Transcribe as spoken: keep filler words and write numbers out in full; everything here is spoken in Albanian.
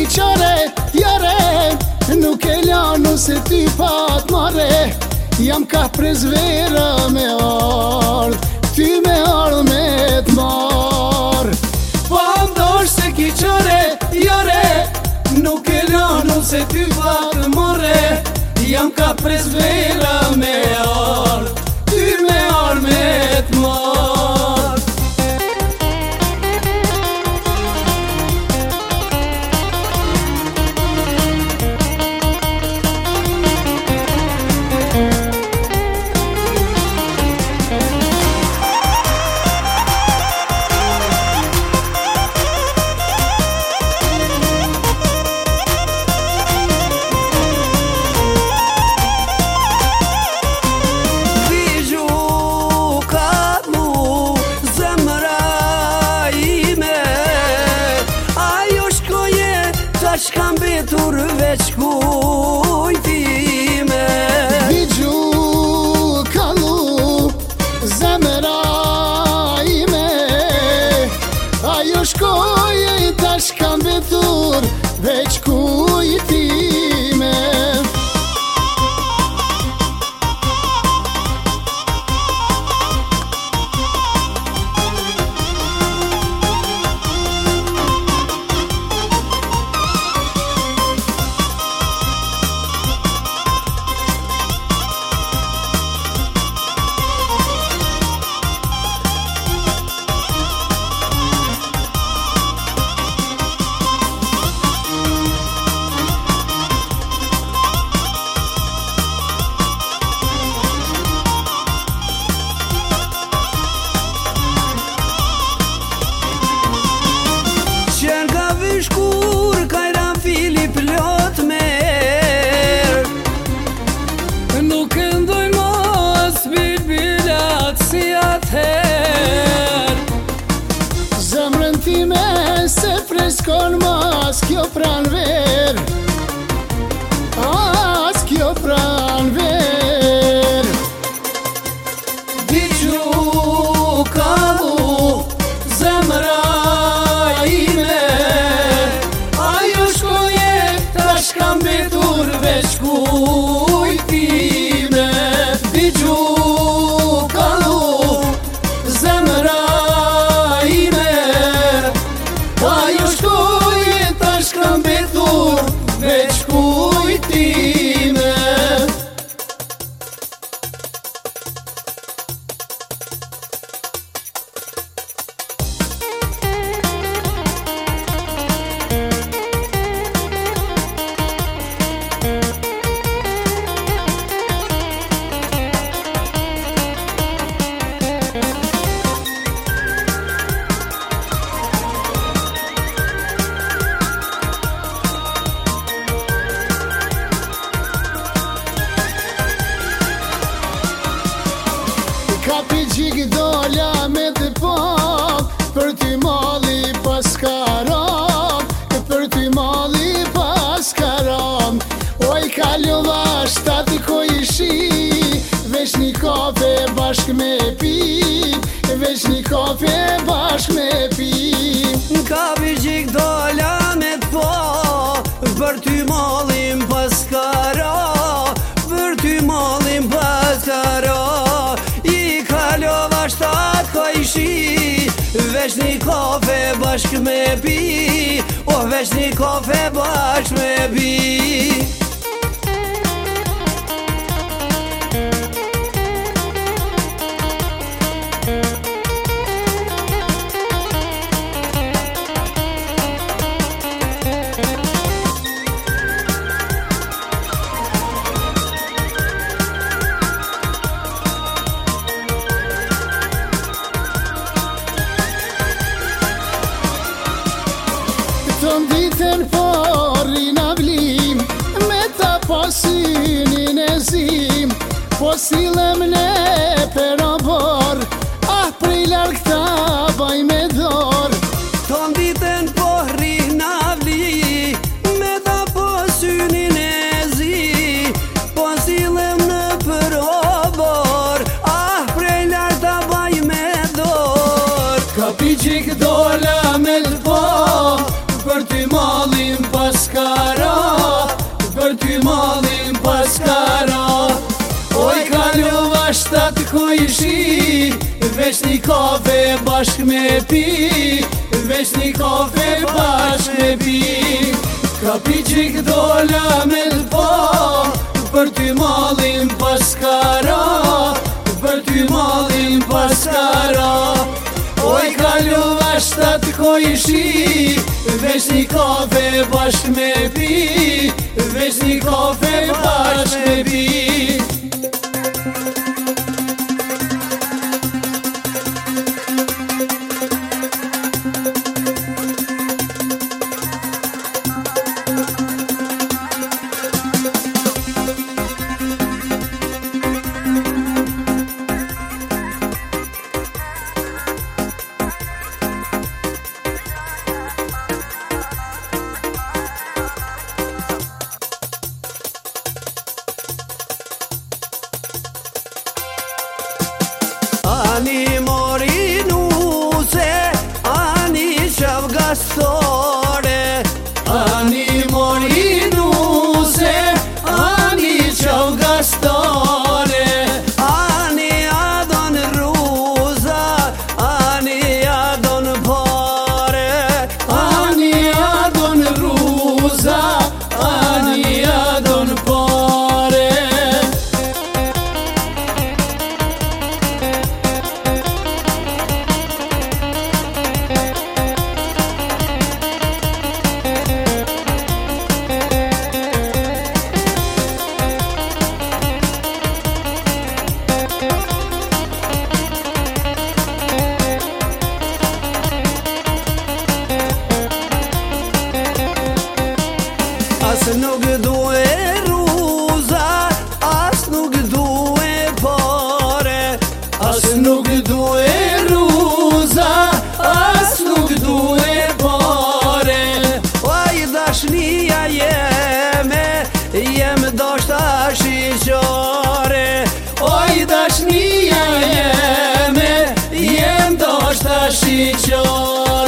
qare, jare, nuk e lanu se ty pat mare. Jam ka prezvera me ardh, ty me ardh me t'mar. Po ndosh se ki qare, jare, nuk e lanu se ty pat mare. Jam ka prezvera me ardh, ty me ardh me t'mar. Shka mbetur veç kujtime. Vigju kalu zemra ime, ajo shkoje ta shka mbetur veç kujtime. Shkur kajra fili plot mer, Nuk e ndoj mos bilbilat si ather. Zemrën time se freskon mas kjo pran ver, as kjo pran ver. Digju kalu zemra ime, ajo shkoje ta shka mbetur veç kujtime. Digju kalu zemra ime, ajo shkoje ta shka mbetur veç kujtime. Kapi gjik dolla me të pop, për ty mali pas karam, për ty mali pas karam. Oj kalova shtati ko ishi, veç një kafe bashk me pi, veç një kafe bashk me pi. Kapi gjik dolla me të pop, për ty malim pas kara, për ty malim pas kara. Shtat ko ishi, veç një kafe bashk me pi, o veç një kafe bashk me pi. Ton ditën pori na vlim, me ta pasinin e zim. Po silem ne per abor, ah prej larg ta baj me dor. Ton ditën pori na vli, me ta pasinin e zi. Po silem në për abor, ah prej larg ta baj me dor. Kapi qik dolla me l'po, për ty malin pas paskara, për ty mallin paskara. Oj kalova shtatë kojshi, veç një kafe bashk me pi, veç një kafe bashk me pi. Ka pi qik dola me l'pa, për ty mallin paskara, për ty mallin paskara. Oj kalova shtatë kojshi, veç një kafe bashk me pi, veç një kafe bashk me pi. Ani mori nuse, ani qavgastore. Ani mori nuse, ani qavgastore. Ani adon ruza, ani adon pare. Ani adon ruza, ani adon pare. As nuk duhe ruza, as nuk duhe pare. As nuk duhe ruza, as nuk duhe pare. Oj dashnia jeme, jem doshta shiqore. Oj dashnia jeme, jem doshta shiqore.